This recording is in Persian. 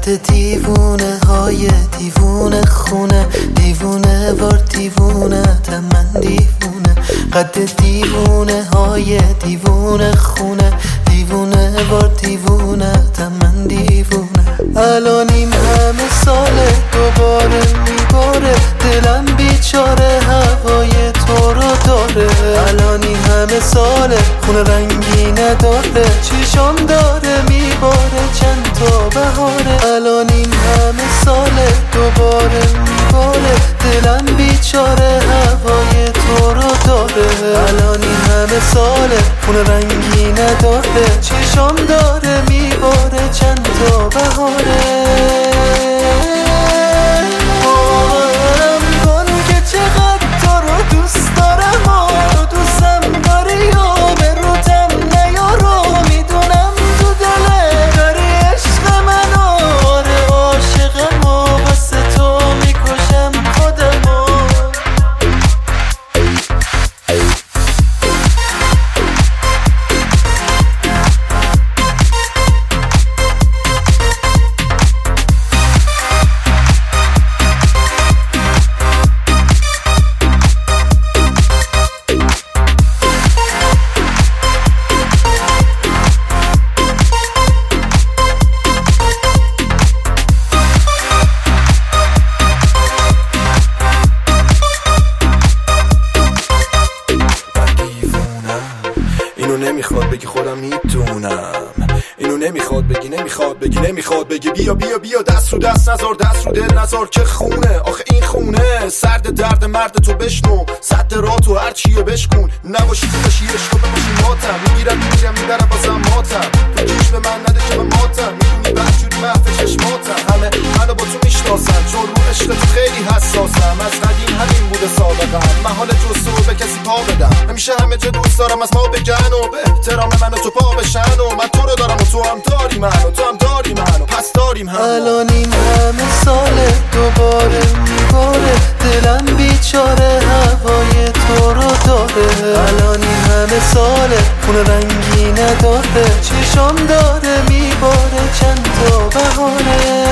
قد دیوونه های دیوونه خونه، دیوونه وار دیوونه من دیوونه. قد دیوونه های دیوونه خونه، دیوونه وار دیوونه من دیوونه. الانیم همه ساله دوباره میباره، دلم بیچاره هوای تو رو داره. الانیم همه ساله خونه رنگی نداره، چشام داره میباره چند تا بهاره. الانیم همه ساله دوباره میباره، دلم بیچاره هوای تو رو داره. الانیم همه ساله خونه رنگی نداره، چشام داره میباره چند تا بهاره. نمیخواد بگی خودم میدونم، اینو نمیخواد بگی، نمیخواد بگی، نمیخواد بگی. بیا بیا بیا دست رو دست نزار، دست رو دل نزار که خونه. آخه این خونه سرد درد مرد تو بشنو، صد راه تو هر چیه بشکن. نباشی تو باشی عشق باشی ماتم، میگیرم میگیرم میبرم بازم ماتم. تو چشم به من نده که به ماتم، میدونی بحجوری محف چشماتم. همه منو با تو میشناسن چون رو عشق تو خیلی حساسم. از قدیم همین بوده سابقم، من حال جستو به کسی پا بدم. همیشه همه جا دوست دارم از ما بگن و به احترام منو تو پا بشن. و من تو رو دارم و تو هم داری منو، تو هم داری منو، پس داریم هم. الانیم همه ساله دوباره میباره، دلم بیچاره هوای تو رو داره. الانیم همه ساله خونه رنگی نداره، چشام داره میباره چند تا بهاره.